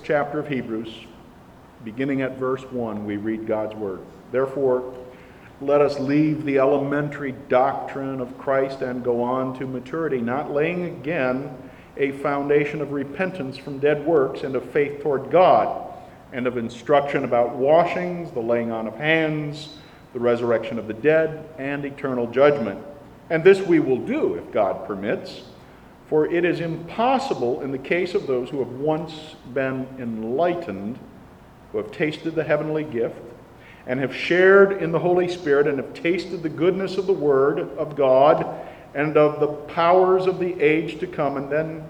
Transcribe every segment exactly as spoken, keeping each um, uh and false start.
chapter of Hebrews, beginning at verse one, we read God's word. Therefore, let us leave the elementary doctrine of Christ and go on to maturity, not laying again a foundation of repentance from dead works and of faith toward God, and of instruction about washings, the laying on of hands, the resurrection of the dead, and eternal judgment. And this we will do if God permits, for it is impossible in the case of those who have once been enlightened, who have tasted the heavenly gift, and have shared in the Holy Spirit, and have tasted the goodness of the Word of God, and of the powers of the age to come, and then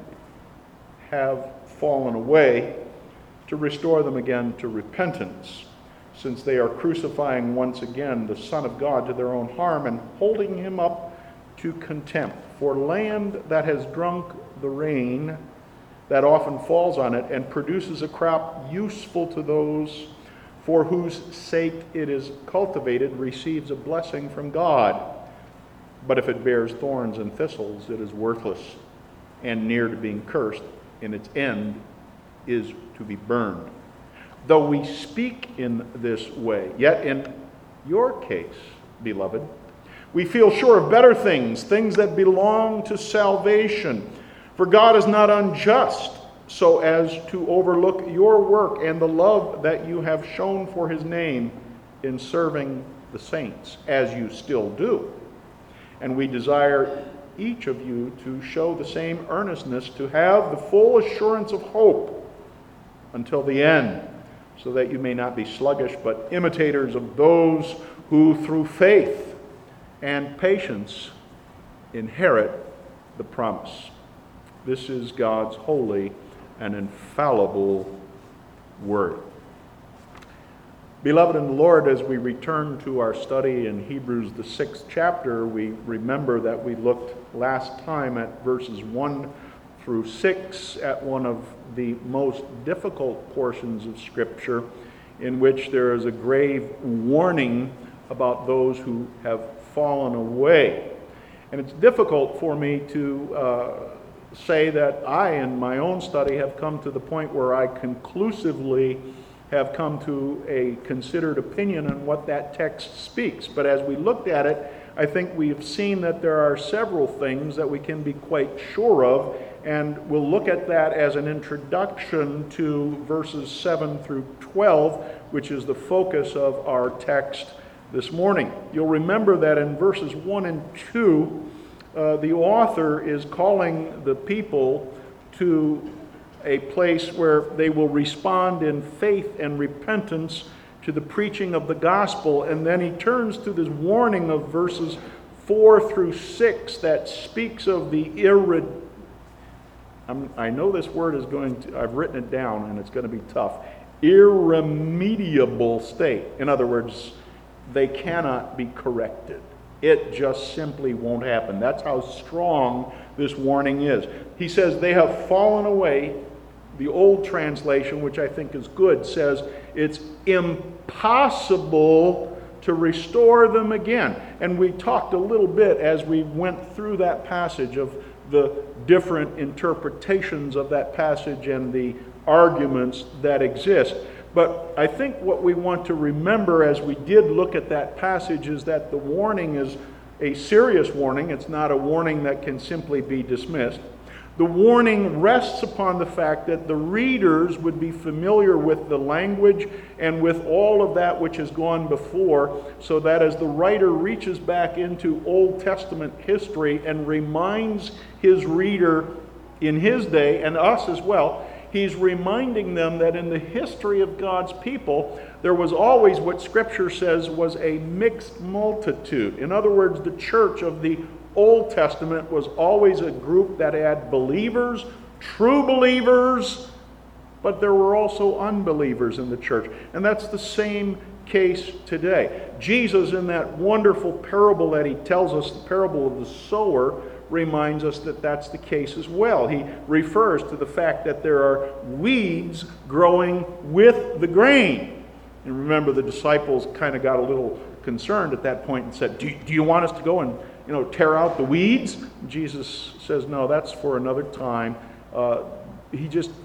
have fallen away, to restore them again to repentance, since they are crucifying once again the Son of God to their own harm, and holding him up to contempt. For land that has drunk the rain that often falls on it, and produces a crop useful to those for whose sake it is cultivated, receives a blessing from God. But if it bears thorns and thistles, it is worthless and near to being cursed, and its end is to be burned. Though we speak in this way, yet in your case, beloved, we feel sure of better things, things that belong to salvation. For God is not unjust, so as to overlook your work and the love that you have shown for his name in serving the saints, as you still do. And we desire each of you to show the same earnestness, to have the full assurance of hope until the end, so that you may not be sluggish, but imitators of those who through faith and patience inherit the promise. This is God's holy and infallible word. Beloved in the Lord, as we return to our study in Hebrews, the sixth chapter, we remember that we looked last time at verses one through six, at one of the most difficult portions of Scripture, in which there is a grave warning about those who have fallen away. And it's difficult for me to uh, say that I, in my own study, have come to the point where I conclusively have come to a considered opinion on what that text speaks. But as we looked at it, I think we've seen that there are several things that we can be quite sure of, and we'll look at that as an introduction to verses seven through twelve, which is the focus of our text this morning. You'll remember that in verses one and two, uh, the author is calling the people to a place where they will respond in faith and repentance to the preaching of the gospel. And then he turns to this warning of verses four through six that speaks of the irre... I'm, I know this word is going to... I've written it down and it's going to be tough. Irremediable state. In other words, they cannot be corrected. It just simply won't happen. That's how strong this warning is. He says they have fallen away. The old translation, which I think is good, says it's impossible to restore them again. And we talked a little bit as we went through that passage of the different interpretations of that passage and the arguments that exist. But I think what we want to remember as we did look at that passage is that the warning is a serious warning. It's not a warning that can simply be dismissed. The warning rests upon the fact that the readers would be familiar with the language and with all of that which has gone before, so that as the writer reaches back into Old Testament history and reminds his reader in his day, and us as well, he's reminding them that in the history of God's people, there was always what Scripture says was a mixed multitude. In other words, the church of the Old Testament was always a group that had believers, true believers, but there were also unbelievers in the church. And that's the same case today. Jesus, in that wonderful parable that he tells us, the parable of the sower, reminds us that that's the case as well. He refers to the fact that there are weeds growing with the grain. And remember, the disciples kind of got a little concerned at that point and said, do, do you want us to go and you know, tear out the weeds? Jesus says, no, that's for another time. Uh, he just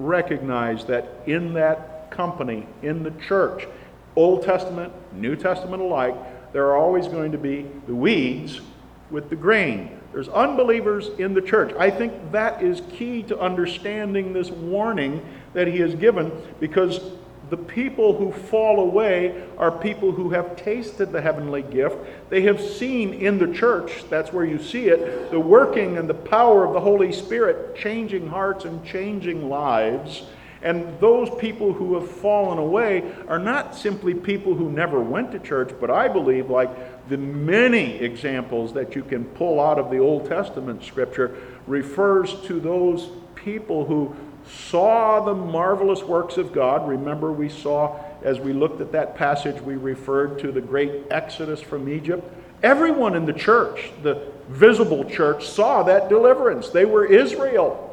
recognize that in that company, in the church, Old Testament, New Testament alike, there are always going to be the weeds with the grain. There's unbelievers in the church. I think that is key to understanding this warning that he has given, because the people who fall away are people who have tasted the heavenly gift. They have seen in the church, that's where you see it, the working and the power of the Holy Spirit changing hearts and changing lives. And those people who have fallen away are not simply people who never went to church, but I believe, like the many examples that you can pull out of the Old Testament scripture, refers to those people who saw the marvelous works of God. Remember, we saw, as we looked at that passage, we referred to the great exodus from Egypt. Everyone in the church, the visible church, saw that deliverance. They were Israel.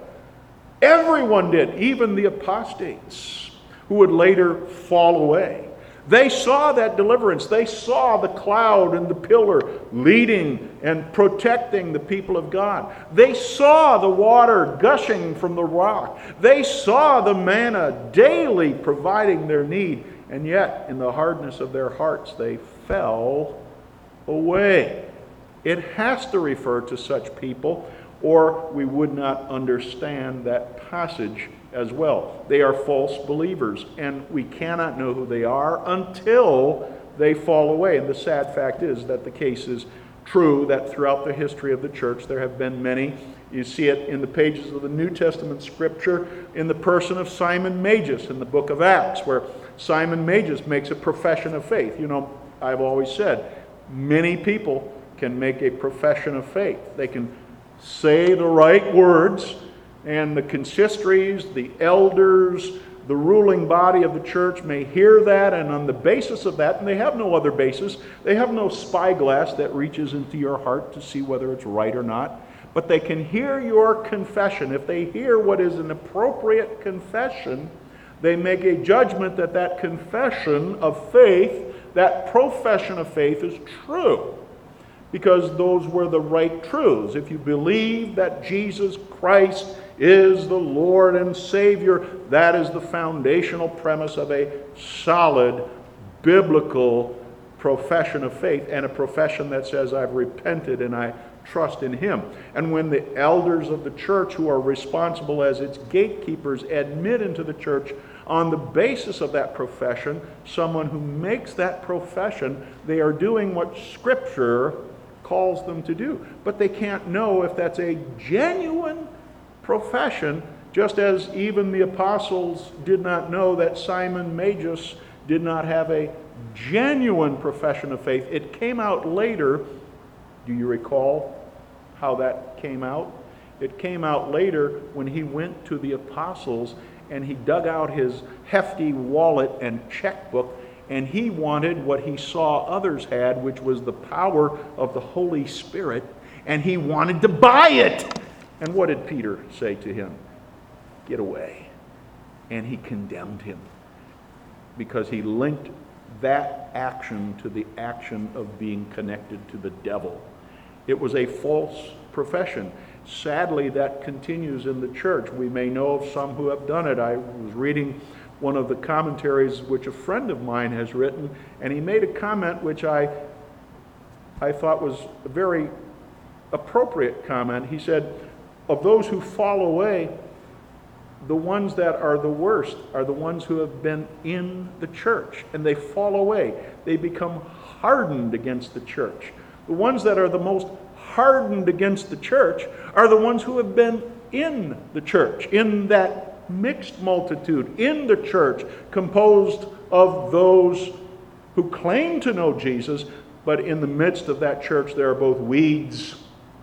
Everyone did, even the apostates who would later fall away. They saw that deliverance. They saw the cloud and the pillar leading and protecting the people of God. They saw the water gushing from the rock. They saw the manna daily providing their need. And yet, in the hardness of their hearts, they fell away. It has to refer to such people, or we would not understand that passage as well. They are false believers, and we cannot know who they are until they fall away. And the sad fact is that the case is true, that throughout the history of the church there have been many. You see it in the pages of the New Testament scripture in the person of Simon Magus in the book of Acts, where Simon Magus makes a profession of faith. You know, I've always said, many people can make a profession of faith. They can say the right words, and the consistories, the elders, the ruling body of the church may hear that, and on the basis of that, and they have no other basis, they have no spyglass that reaches into your heart to see whether it's right or not, but they can hear your confession. If they hear what is an appropriate confession, they make a judgment that that confession of faith, that profession of faith is true, because those were the right truths. If you believe that Jesus Christ is the Lord and Savior, that is the foundational premise of a solid biblical profession of faith, and a profession that says, I've repented and I trust in Him. And when the elders of the church, who are responsible as its gatekeepers, admit into the church on the basis of that profession, someone who makes that profession, they are doing what Scripture calls them to do. But they can't know if that's a genuine profession, just as even the apostles did not know that Simon Magus did not have a genuine profession of faith. It came out later. Do you recall how that came out? It came out later when he went to the apostles and he dug out his hefty wallet and checkbook, and he wanted what he saw others had, which was the power of the Holy Spirit, and he wanted to buy it. And what did Peter say to him? Get away. And he condemned him, because he linked that action to the action of being connected to the devil. It was a false profession. Sadly, that continues in the church. We may know of some who have done it. I was reading one of the commentaries which a friend of mine has written, and he made a comment which I, I thought was a very appropriate comment. He said, of those who fall away, the ones that are the worst are the ones who have been in the church, and they fall away. They become hardened against the church. The ones that are the most hardened against the church are the ones who have been in the church, in that mixed multitude, in the church, composed of those who claim to know Jesus, but in the midst of that church there are both weeds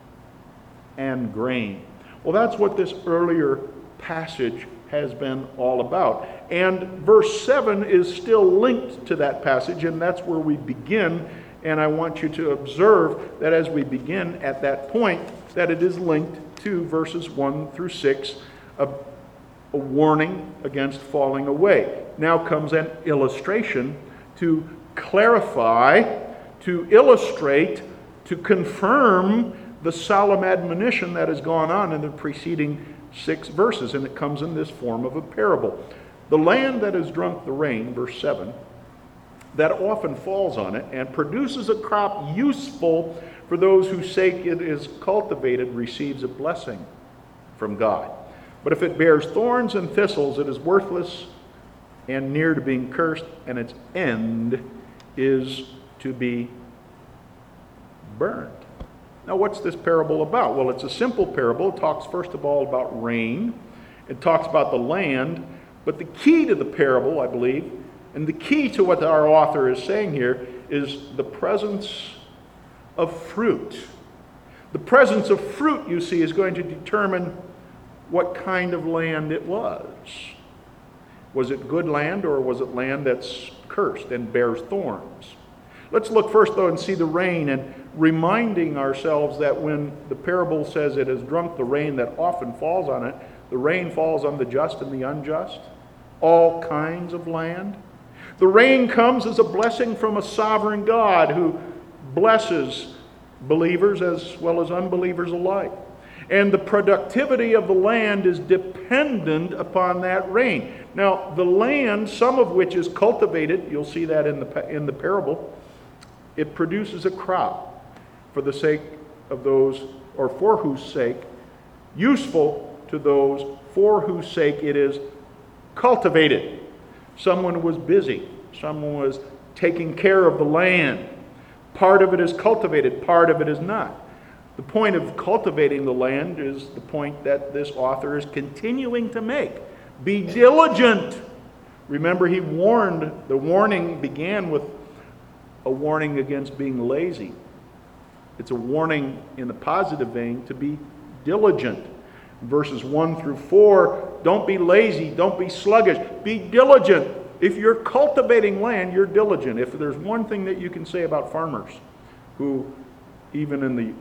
and grain. Well, that's what this earlier passage has been all about. And verse seven is still linked to that passage, and that's where we begin. And I want you to observe that as we begin at that point, that it is linked to verses one through six, a, a warning against falling away. Now comes an illustration to clarify, to illustrate, to confirm the solemn admonition that has gone on in the preceding six verses, and it comes in this form of a parable. The land that has drunk the rain, verse seven, that often falls on it and produces a crop useful for those whose sake it is cultivated, receives a blessing from God. But if it bears thorns and thistles, it is worthless and near to being cursed, and its end is to be burned. Now, what's this parable about? Well, it's a simple parable. It talks, first of all, about rain. It talks about the land. But the key to the parable, I believe, and the key to what our author is saying here, is the presence of fruit. The presence of fruit, you see, is going to determine what kind of land it was. Was it good land, or was it land that's cursed and bears thorns? Let's look first, though, and see the rain, and reminding ourselves that when the parable says it has drunk the rain that often falls on it, the rain falls on the just and the unjust, all kinds of land. The rain comes as a blessing from a sovereign God who blesses believers as well as unbelievers alike. And the productivity of the land is dependent upon that rain. Now, the land, some of which is cultivated, you'll see that in the, in the parable, it produces a crop for the sake of those, or for whose sake, useful to those for whose sake it is cultivated. Someone was busy. Someone was taking care of the land. Part of it is cultivated, part of it is not. The point of cultivating the land is the point that this author is continuing to make. Be diligent. Remember, he warned, the warning began with a warning against being lazy. It's a warning in the positive vein to be diligent. Verses one through four, don't be lazy, don't be sluggish, be diligent. If you're cultivating land, you're diligent. If there's one thing that you can say about farmers who, even in the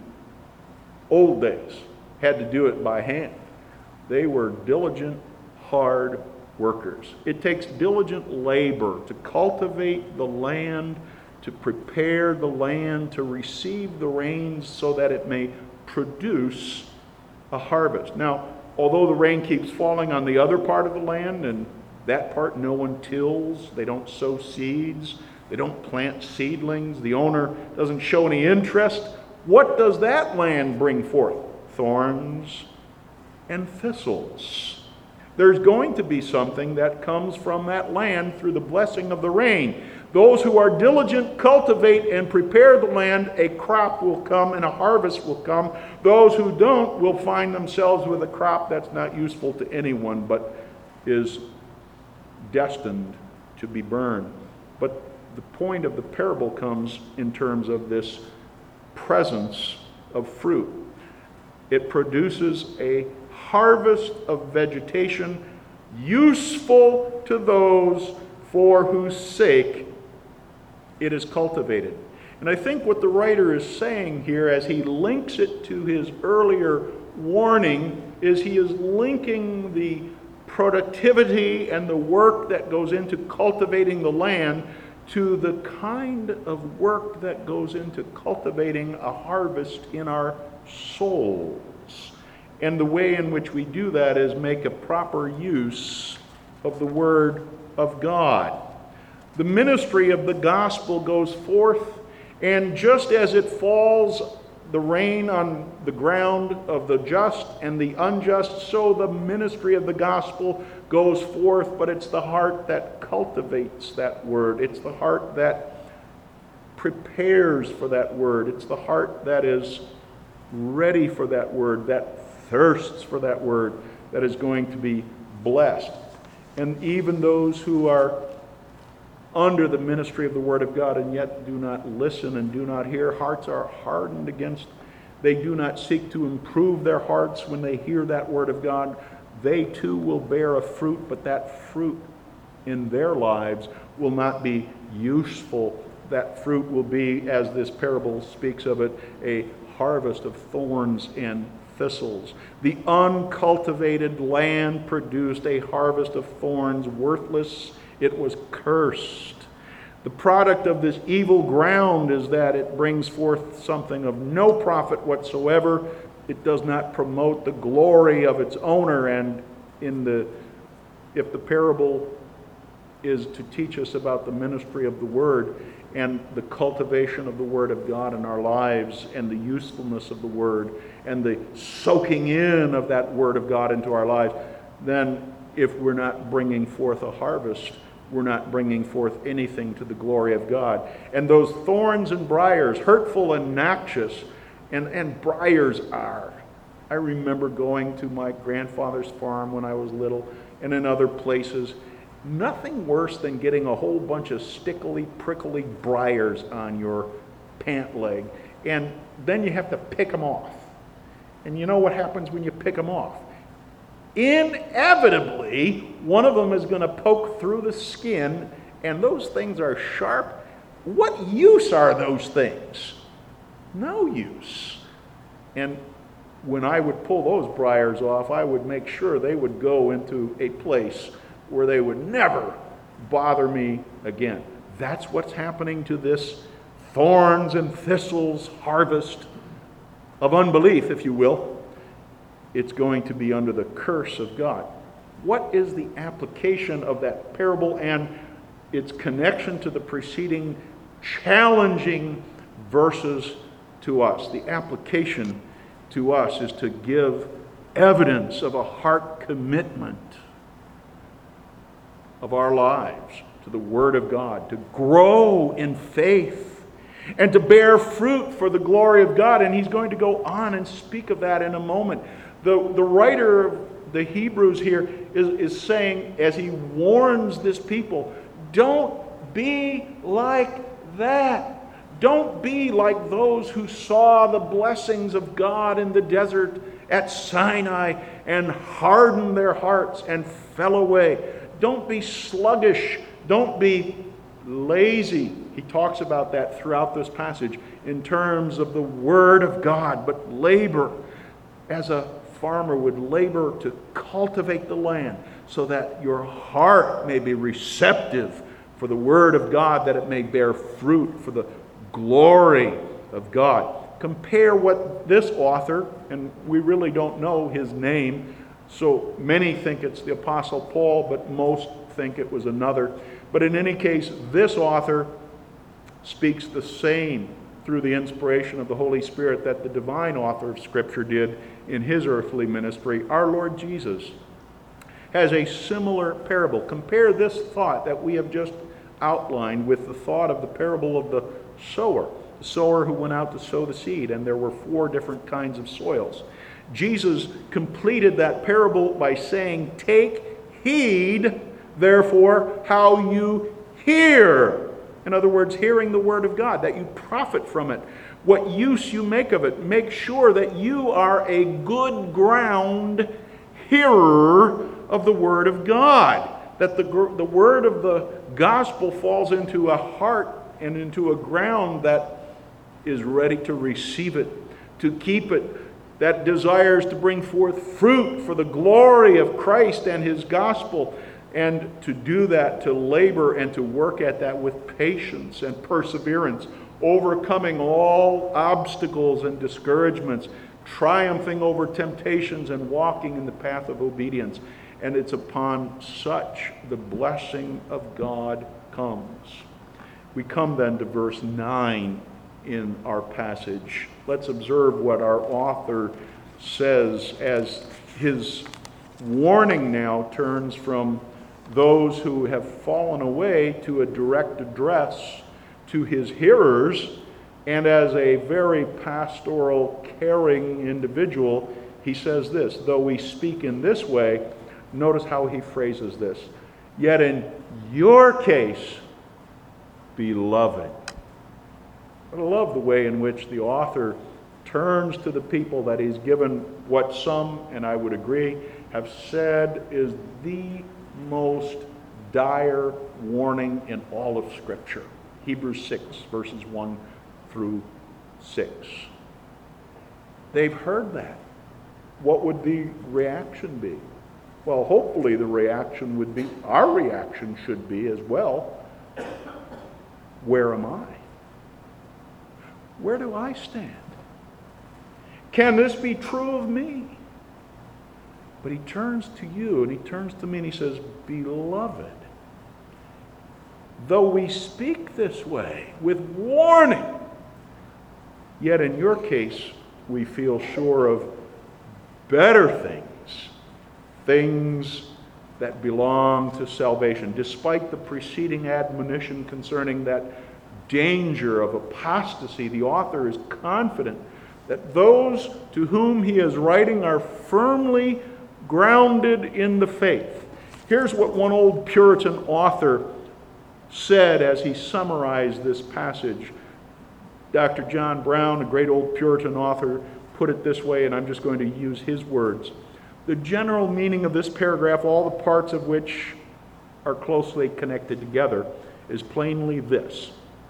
old days, had to do it by hand, they were diligent, hard workers. It takes diligent labor to cultivate the land, to prepare the land, to receive the rains so that it may produce a harvest. Now, although the rain keeps falling on the other part of the land, and that part no one tills, they don't sow seeds, they don't plant seedlings, the owner doesn't show any interest, what does that land bring forth? Thorns and thistles. There's going to be something that comes from that land through the blessing of the rain. Those who are diligent cultivate and prepare the land, a crop will come and a harvest will come. Those who don't will find themselves with a crop that's not useful to anyone but is destined to be burned. But the point of the parable comes in terms of this presence of fruit. It produces a harvest of vegetation useful to those for whose sake it is cultivated. And I think what the writer is saying here as he links it to his earlier warning is he is linking the productivity and the work that goes into cultivating the land to the kind of work that goes into cultivating a harvest in our souls. And the way in which we do that is make a proper use of the Word of God. The ministry of the gospel goes forth, and just as it falls the rain on the ground of the just and the unjust, so the ministry of the gospel goes forth, but it's the heart that cultivates that word. It's the heart that prepares for that word. It's the heart that is ready for that word, that thirsts for that word, that is going to be blessed. And even those who are under the ministry of the Word of God and yet do not listen and do not hear, hearts are hardened against, they do not seek to improve their hearts when they hear that Word of God, they too will bear a fruit, but that fruit in their lives will not be useful. That fruit will be, as this parable speaks of it, a harvest of thorns and thistles. The uncultivated land produced a harvest of thorns, worthless. It was cursed. The product of this evil ground is that it brings forth something of no profit whatsoever. It does not promote the glory of its owner. And in the if the parable is to teach us about the ministry of the Word and the cultivation of the Word of God in our lives and the usefulness of the Word and the soaking in of that Word of God into our lives, then if we're not bringing forth a harvest, we're not bringing forth anything to the glory of God. And those thorns and briars, hurtful and noxious, and, and briars are. I remember going to my grandfather's farm when I was little and in other places. Nothing worse than getting a whole bunch of stickly, prickly briars on your pant leg. And then you have to pick them off. And you know what happens when you pick them off? Inevitably, one of them is going to poke through the skin, and those things are sharp. What use are those things? No use. And when I would pull those briars off, I would make sure they would go into a place where they would never bother me again. That's what's happening to this thorns and thistles harvest of unbelief, if you will. It's going to be under the curse of God. What is the application of that parable and its connection to the preceding challenging verses to us? The application to us is to give evidence of a heart commitment of our lives to the Word of God, to grow in faith and to bear fruit for the glory of God. And he's going to go on and speak of that in a moment. The, the writer of the Hebrews here is, is saying, as he warns this people, don't be like that. Don't be like those who saw the blessings of God in the desert at Sinai and hardened their hearts and fell away. Don't be sluggish. Don't be lazy. He talks about that throughout this passage in terms of the Word of God. But labor, as a farmer would labor to cultivate the land so that your heart may be receptive for the Word of God, that it may bear fruit for the glory of God. Compare what this author, and we really don't know his name, so many think it's the Apostle Paul, but most think it was another. But in any case, this author speaks the same through the inspiration of the Holy Spirit that the divine author of Scripture did in his earthly ministry. Our Lord Jesus has a similar parable. Compare this thought that we have just outlined with the thought of the parable of the sower. The sower who went out to sow the seed, and there were four different kinds of soils. Jesus completed that parable by saying, "Take heed, therefore, how you hear." In other words, hearing the Word of God, that you profit from it, what use you make of it. Make sure that you are a good ground hearer of the Word of God, that the, the Word of the gospel falls into a heart and into a ground that is ready to receive it, to keep it, that desires to bring forth fruit for the glory of Christ and His gospel. And to do that, to labor and to work at that with patience and perseverance, overcoming all obstacles and discouragements, triumphing over temptations and walking in the path of obedience. And it's upon such the blessing of God comes. We come then to verse nine in our passage. Let's observe what our author says as his warning now turns from those who have fallen away to a direct address to his hearers, and as a very pastoral, caring individual, he says this, though we speak in this way, notice how he phrases this, yet in your case, beloved. But I love the way in which the author turns to the people that he's given what some, and I would agree, have said is the most dire warning in all of Scripture. Hebrews six, verses one through six. They've heard that. What would the reaction be? Well, hopefully the reaction would be, our reaction should be as well, where am I? Where do I stand? Can this be true of me? But he turns to you and he turns to me and he says, beloved, though we speak this way with warning, yet in your case we feel sure of better things, things that belong to salvation. Despite the preceding admonition concerning that danger of apostasy, the author is confident that those to whom he is writing are firmly grounded in the faith. Here's what one old Puritan author said as he summarized this passage. Doctor John Brown, a great old Puritan author, put it this way, and I'm just going to use his words. The general meaning of this paragraph, all the parts of which are closely connected together, is plainly this.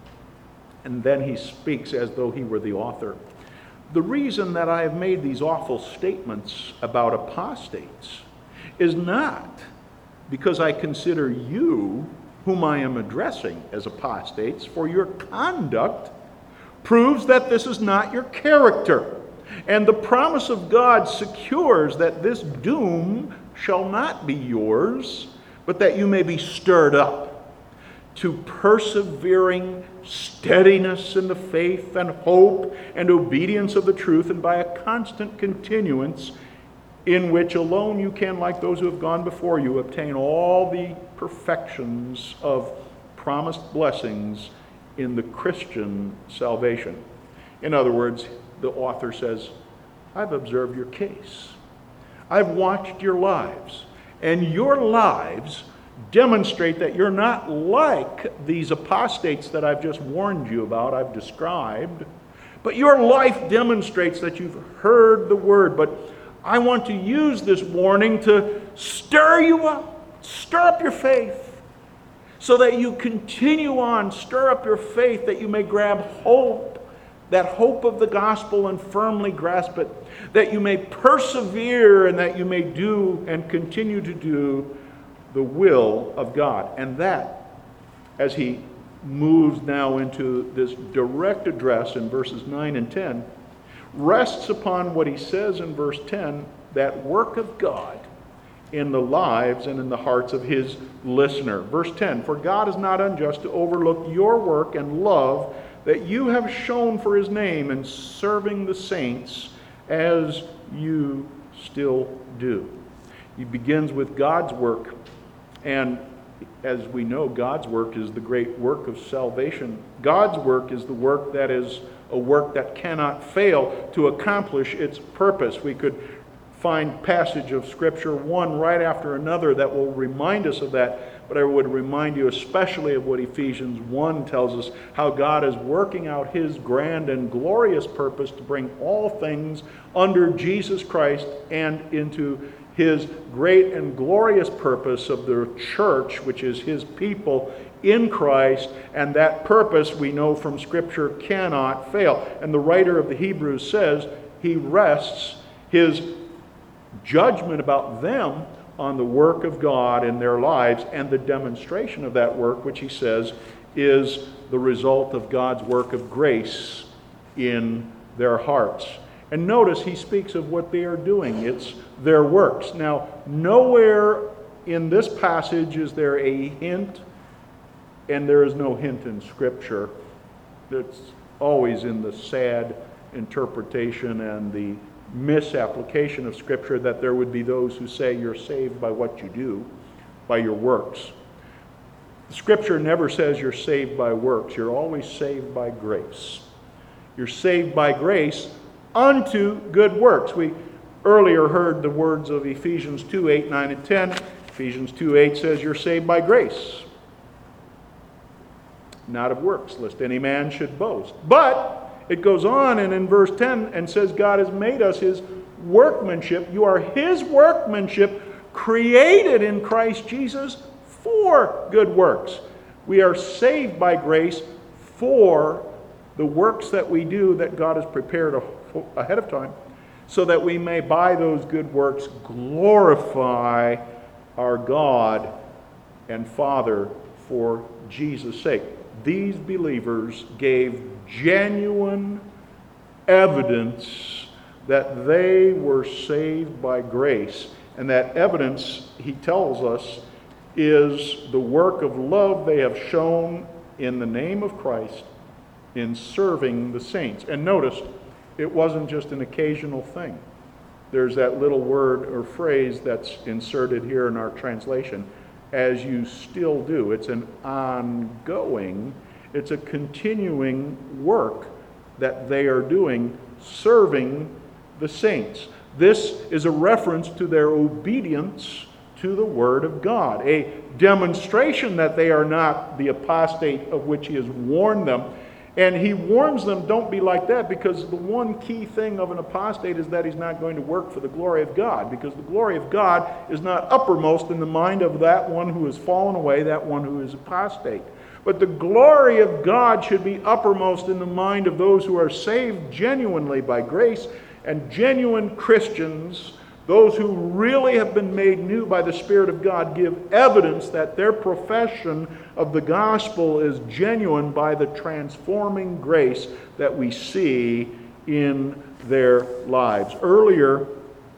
And then he speaks as though he were the author. The reason that I have made these awful statements about apostates is not because I consider you, whom I am addressing as apostates, for your conduct proves that this is not your character. And the promise of God secures that this doom shall not be yours, but that you may be stirred up to persevering steadiness in the faith and hope and obedience of the truth, and by a constant continuance in which alone you can, like those who have gone before you, obtain all the perfections of promised blessings in the Christian salvation. In other words, the author says, I've observed your case. I've watched your lives, and your lives demonstrate that you're not like these apostates that I've just warned you about, I've described, but your life demonstrates that you've heard the word. But I want to use this warning to stir you up, stir up your faith, so that you continue on, stir up your faith, that you may grab hope, that hope of the gospel, and firmly grasp it, that you may persevere and that you may do and continue to do the will of God. And that, as he moves now into this direct address in verses nine and ten, rests upon what he says in verse ten, that work of God in the lives and in the hearts of his listener. Verse ten, for God is not unjust to overlook your work and love that you have shown for his name in serving the saints, as you still do. He begins with God's work. And as we know, God's work is the great work of salvation. God's work is the work that is a work that cannot fail to accomplish its purpose. We could find passage of Scripture, one right after another, that will remind us of that. But I would remind you especially of what Ephesians one tells us, how God is working out his grand and glorious purpose to bring all things under Jesus Christ and into his great and glorious purpose of the church, which is his people in Christ. And that purpose, we know from Scripture, cannot fail. And the writer of the Hebrews says he rests his judgment about them on the work of God in their lives, and the demonstration of that work, which he says is the result of God's work of grace in their hearts. And notice he speaks of what they are doing. It's their works. Now, nowhere in this passage is there a hint, and there is no hint in Scripture. It's always in the sad interpretation and the misapplication of Scripture that there would be those who say you're saved by what you do, by your works. Scripture never says you're saved by works. You're always saved by grace. You're saved by grace unto good works. We earlier heard the words of Ephesians two, eight, nine, and ten. Ephesians two, eight says you're saved by grace, not of works, lest any man should boast. But it goes on and in verse ten and says God has made us his workmanship. You are his workmanship, created in Christ Jesus for good works. We are saved by grace for the works that we do that God has prepared ahead of time, so that we may by those good works glorify our God and Father for Jesus' sake. These believers gave genuine evidence that they were saved by grace. And that evidence, he tells us, is the work of love they have shown in the name of Christ in serving the saints. And notice, it wasn't just an occasional thing. There's that little word or phrase that's inserted here in our translation, as you still do. It's an ongoing, it's a continuing work that they are doing, serving the saints. This is a reference to their obedience to the Word of God, a demonstration that they are not the apostate of which he has warned them. And he warns them, don't be like that, because the one key thing of an apostate is that he's not going to work for the glory of God, because the glory of God is not uppermost in the mind of that one who has fallen away, that one who is apostate. But the glory of God should be uppermost in the mind of those who are saved genuinely by grace, and genuine Christians, those who really have been made new by the Spirit of God, give evidence that their profession of the gospel is genuine by the transforming grace that we see in their lives. Earlier,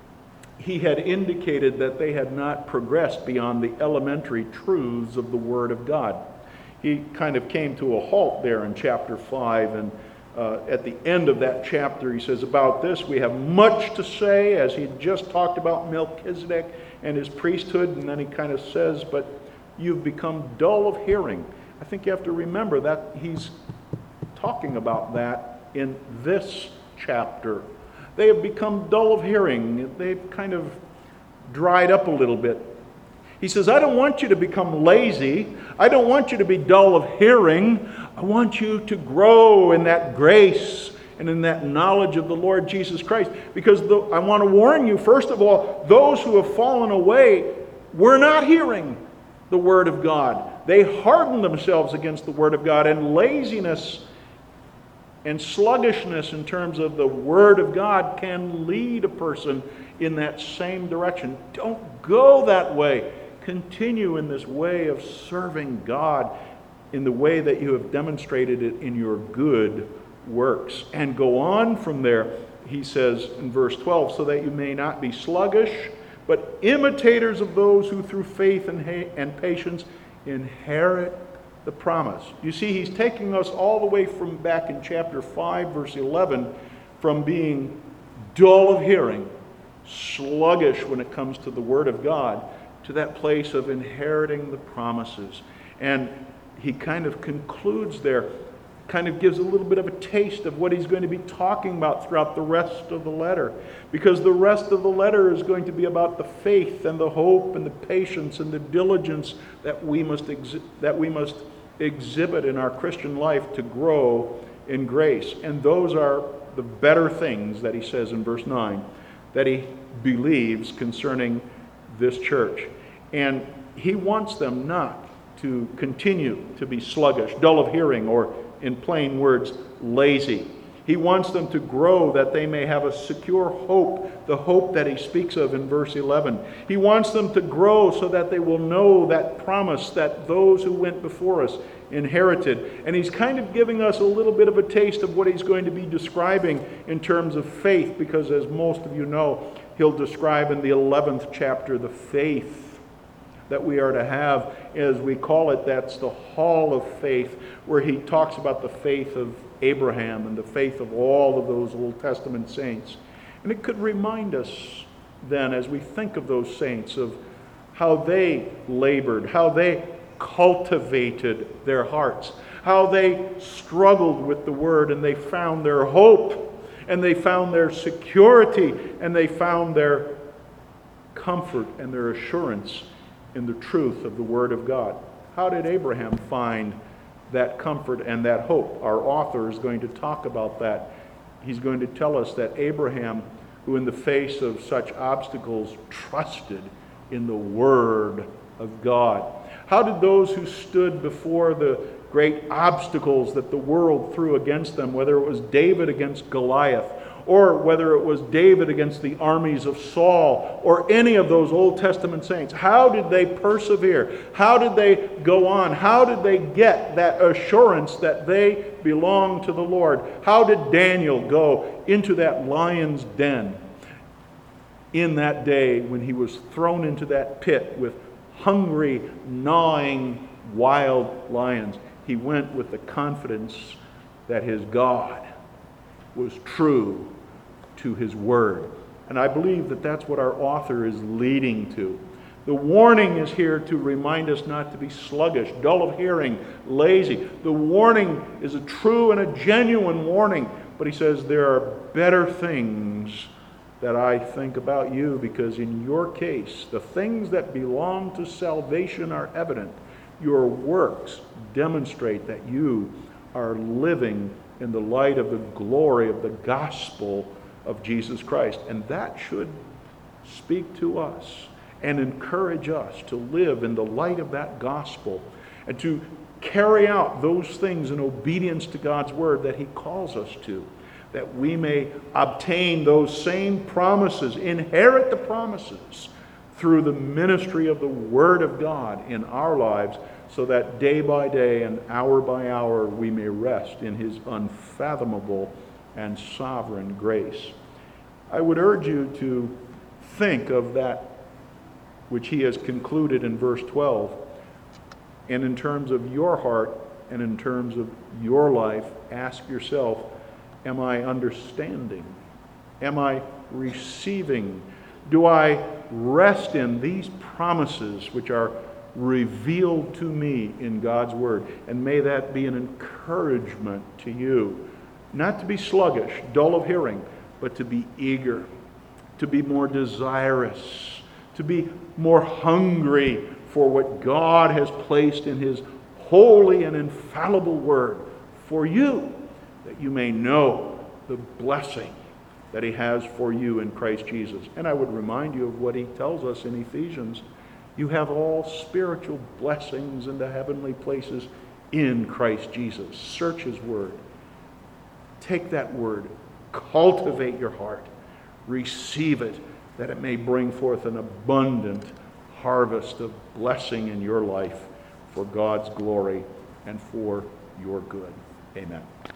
he had indicated that they had not progressed beyond the elementary truths of the Word of God. He kind of came to a halt there in chapter five, and Uh, at the end of that chapter, he says, about this we have much to say, as he just talked about Melchizedek and his priesthood, and then he kind of says, but you've become dull of hearing. I think you have to remember that he's talking about that in this chapter. They have become dull of hearing. They've kind of dried up a little bit. He says, I don't want you to become lazy. I don't want you to be dull of hearing. I want you to grow in that grace and in that knowledge of the Lord Jesus Christ. Because the, I want to warn you, first of all, those who have fallen away were not hearing the Word of God. They hardened themselves against the Word of God, and laziness and sluggishness in terms of the Word of God can lead a person in that same direction. Don't go that way. Continue in this way of serving God in the way that you have demonstrated it in your good works. And go on from there, he says in verse twelve, so that you may not be sluggish, but imitators of those who through faith and, ha- and patience inherit the promise. You see, he's taking us all the way from back in chapter five, verse eleven, from being dull of hearing, sluggish when it comes to the Word of God, to that place of inheriting the promises. And he kind of concludes there, kind of gives a little bit of a taste of what he's going to be talking about throughout the rest of the letter. Because the rest of the letter is going to be about the faith and the hope and the patience and the diligence that we must exi- that we must exhibit in our Christian life to grow in grace. And those are the better things that he says in verse nine that he believes concerning this church. And he wants them not to continue to be sluggish, dull of hearing, or in plain words, lazy. He wants them to grow that they may have a secure hope, the hope that he speaks of in verse eleven. He wants them to grow so that they will know that promise that those who went before us inherited. And he's kind of giving us a little bit of a taste of what he's going to be describing in terms of faith, because as most of you know, he'll describe in the eleventh chapter the faith that we are to have, as we call it. That's the hall of faith, where he talks about the faith of Abraham and the faith of all of those Old Testament saints. And it could remind us then, as we think of those saints, of how they labored, how they cultivated their hearts, how they struggled with the Word, and they found their hope, and they found their security, and they found their comfort and their assurance in the truth of the Word of God. How did Abraham find that comfort and that hope? Our author is going to talk about that. He's going to tell us that Abraham, who in the face of such obstacles trusted in the Word of God. How did those who stood before the great obstacles that the world threw against them, whether it was David against Goliath, or whether it was David against the armies of Saul, or any of those Old Testament saints. How did they persevere? How did they go on? How did they get that assurance that they belong to the Lord? How did Daniel go into that lion's den in that day when he was thrown into that pit with hungry, gnawing, wild lions? He went with the confidence that his God was true to his word. And I believe that that's what our author is leading to. The warning is here to remind us not to be sluggish, dull of hearing, lazy. The warning is a true and a genuine warning. But he says there are better things that I think about you, because in your case, the things that belong to salvation are evident. Your works demonstrate that you are living in the light of the glory of the gospel of Jesus Christ. And that should speak to us and encourage us to live in the light of that gospel and to carry out those things in obedience to God's word that he calls us to, that we may obtain those same promises, inherit the promises through the ministry of the Word of God in our lives, so that day by day and hour by hour we may rest in his unfathomable and sovereign grace. I would urge you to think of that which he has concluded in verse twelve, and in terms of your heart and in terms of your life, ask yourself, am I understanding? Am I receiving? Do I rest in these promises which are revealed to me in God's word? And may that be an encouragement to you, not to be sluggish, dull of hearing, but to be eager, to be more desirous, to be more hungry for what God has placed in his holy and infallible word for you, that you may know the blessing that he has for you in Christ Jesus. And I would remind you of what he tells us in Ephesians. You have all spiritual blessings in the heavenly places in Christ Jesus. Search his word. Take that word. Cultivate your heart. Receive it, that it may bring forth an abundant harvest of blessing in your life for God's glory and for your good. Amen.